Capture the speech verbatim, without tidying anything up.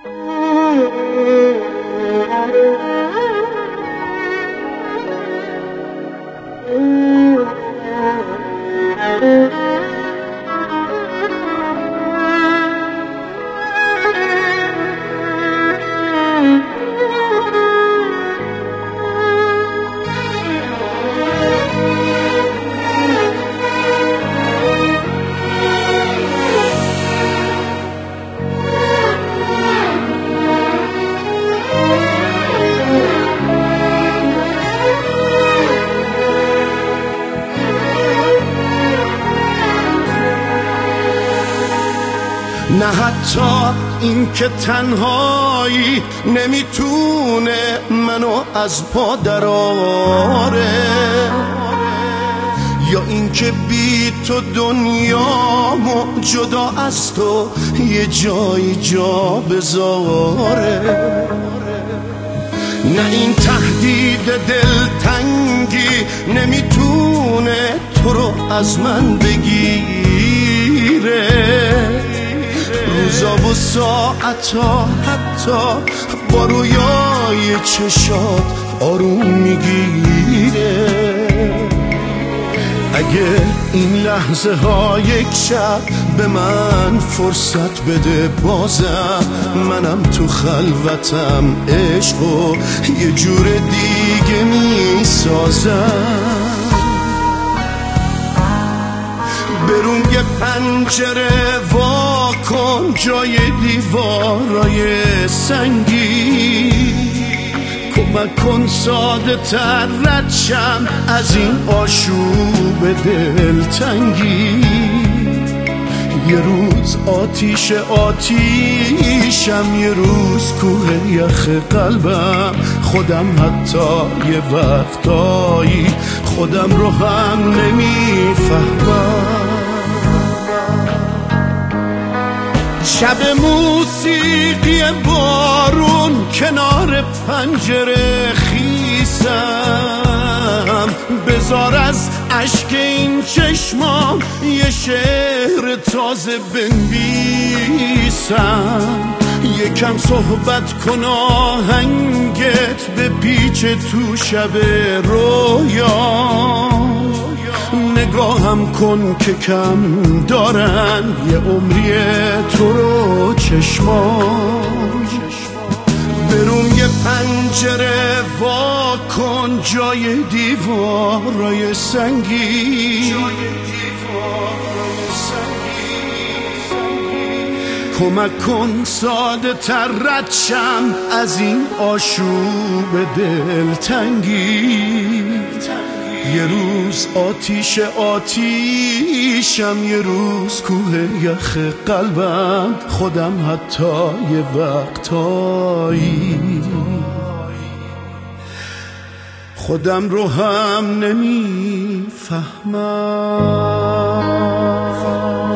نه حتی این که تنهایی نمیتونه منو از پا دراره، یا این که بی تو دنیامو جدا از تو یه جایی جا بذاره. نه این تهدید دلتنگی نمیتونه تو رو از من بگیره، روزا و ساعتا حتی با رویای چشات آروم میگیره. اگه این لحظه ها یک شب به من فرصت بده، بازم منم تو خلوتم عشقو یه جور دیگه میسازم. برون یه پنجره وا کن جای دیوارای سنگی، کمک کن ساده تر رد شم از این آشوب دلتنگی. یه روز آتیش آتیشم، یه روز کوه یخ قلبم، خودم حتی یه وقتایی خودم رو هم نمیفهمم. شب موسیقی بارون کنار پنجره خیسم، بذار از اشک این چشمام یه شعر تازه بنویسم. یکم صحبت کن آهنگت به پیچ تو شب رویا، نگاهم کن که کم دارن یه عمری تو رو چشمان. برون یه پنجره وا کن جای دیوارای سنگی، کمک کن ساده تر رد شم از این آشوب دلتنگی. یه روز آتیش آتیشم، یه روز کوه یخ قلبم، خودم حتی یه وقتایی خودم رو هم نمیفهمم.